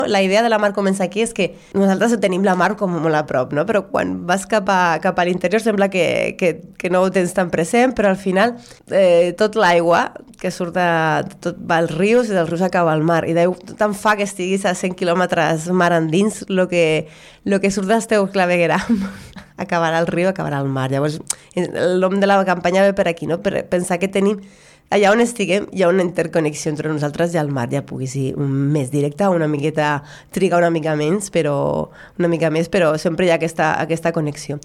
La idea de la mar comença aquí és que nosaltres tenim la mar com molt a prop, no? Però quan vas cap a l'interior sembla que no ho tens tan present, però al final tot l'aigua que surt tot va als rius i dels rius acaba al mar, i tant fa que estiguis a 100 quilòmetres mar endins, lo que surt dels teus clavegueram acabarà al riu, acabarà al mar. Llavors, el nom de la campanya ve per aquí, no? Per pensar que tenim allà on estiguem hi ha una interconnexió entre nosaltres i el mar, ja pugui ser més directa, una miqueta triga una mica més, però sempre hi ha aquesta connexió.